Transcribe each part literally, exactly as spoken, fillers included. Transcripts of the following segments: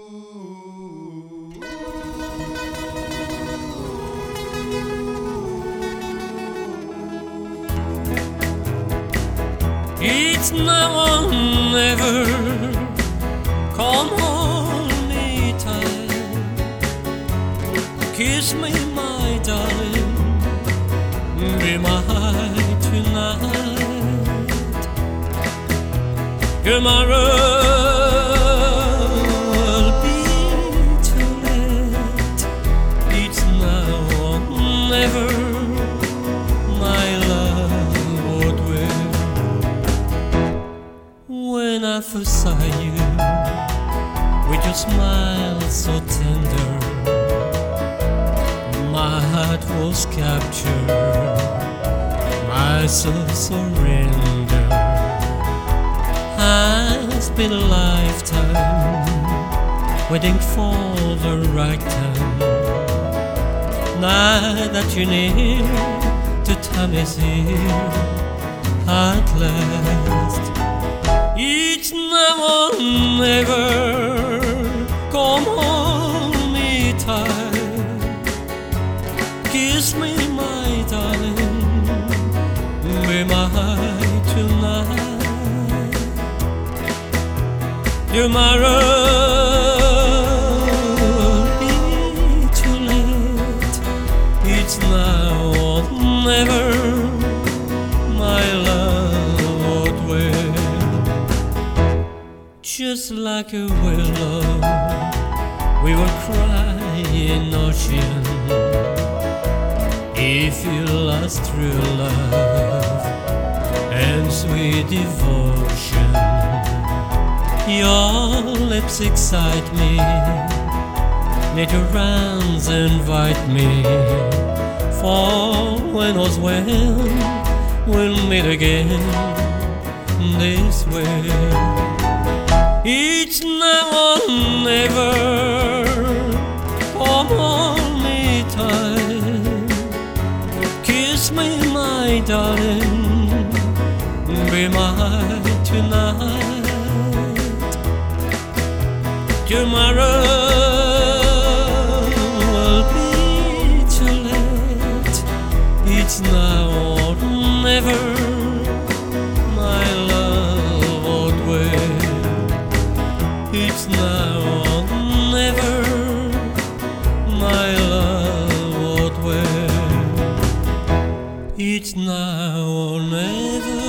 It's now or never. Come hold me tight, kiss me, my darling, be mine tonight. Tomorrow will be too late. It's now or never, my love would wait. When I first saw you, with your smile so tender, my heart was captured, my soul surrendered. I spent a lifetime waiting for the right time. Now that you're near, the time is here at last. It's now or never. Come hold me tight, kiss me, my darling, be mine tonight. Tomorrow will be too late. It's now or never, my love would wait. Just like a willow, we were crying ocean. If you lost true love and sweet devotion, your lips excite me, knit your arms invite me. For when all's well, we'll meet again this way. It's now or never. Come hold me tight, kiss me, my darling, be mine tonight. Tomorrow will be too late. It's now or never, my love would wait. It's now or never, my love would wait. It's now or never,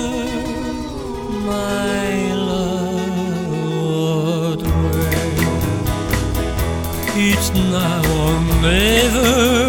my love would wait. It's now or never.